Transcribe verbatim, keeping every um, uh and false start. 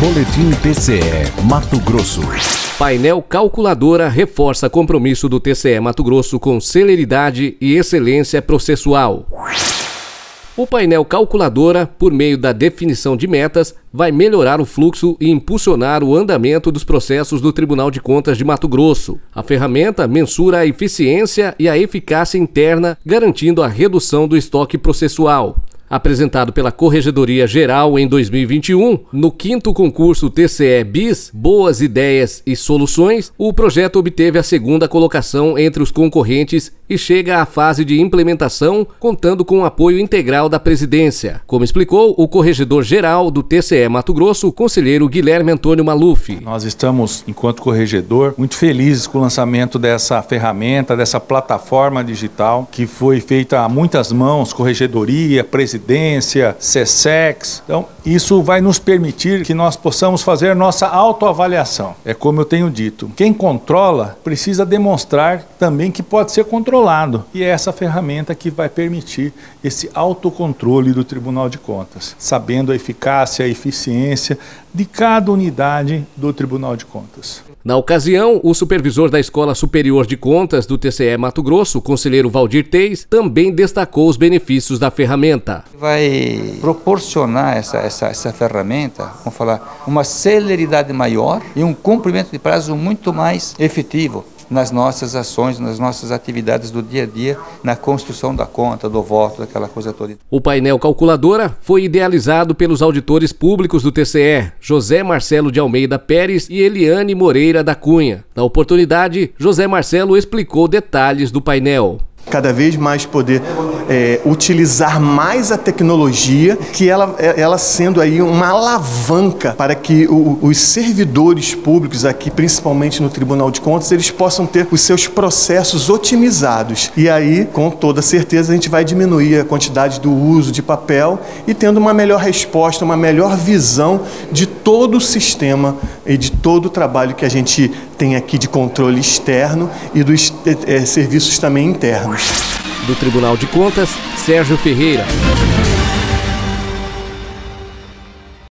Boletim T C E Mato Grosso. Painel Calculadora reforça compromisso do T C E Mato Grosso com celeridade e excelência processual. O painel Calculadora, por meio da definição de metas, vai melhorar o fluxo e impulsionar o andamento dos processos do Tribunal de Contas de Mato Grosso. A ferramenta mensura a eficiência e a eficácia interna, garantindo a redução do estoque processual. Apresentado pela Corregedoria Geral em dois mil e vinte e um, no quinto concurso T C E BIS, Boas Ideias e Soluções, o projeto obteve a segunda colocação entre os concorrentes e chega à fase de implementação, contando com o apoio integral da presidência, como explicou o Corregedor Geral do T C E Mato Grosso, o conselheiro Guilherme Antônio Maluf. Nós estamos, enquanto corregedor, muito felizes com o lançamento dessa ferramenta, dessa plataforma digital, que foi feita a muitas mãos, corregedoria, presidência, Presidência, SESEX. Então, isso vai nos permitir que nós possamos fazer nossa autoavaliação. É como eu tenho dito, quem controla precisa demonstrar também que pode ser controlado. E é essa ferramenta que vai permitir esse autocontrole do Tribunal de Contas, sabendo a eficácia, a eficiência de cada unidade do Tribunal de Contas. Na ocasião, o supervisor da Escola Superior de Contas do T C E Mato Grosso, o conselheiro Valdir Teis, também destacou os benefícios da ferramenta. Vai proporcionar essa, essa, essa ferramenta, vamos falar, uma celeridade maior e um cumprimento de prazo muito mais efetivo nas nossas ações, nas nossas atividades do dia a dia, na construção da conta, do voto, daquela coisa toda. O painel Calculadora foi idealizado pelos auditores públicos do T C E, José Marcelo de Almeida Pérez e Eliane Moreira da Cunha. Na oportunidade, José Marcelo explicou detalhes do painel. Cada vez mais poder é, utilizar mais a tecnologia, que ela, ela sendo aí uma alavanca para que o, os servidores públicos aqui, principalmente no Tribunal de Contas, eles possam ter os seus processos otimizados. E aí, com toda certeza, a gente vai diminuir a quantidade do uso de papel e tendo uma melhor resposta, uma melhor visão de todo o sistema e de todo o trabalho que a gente tem aqui de controle externo e dos é, serviços também internos. Do Tribunal de Contas, Sérgio Ferreira.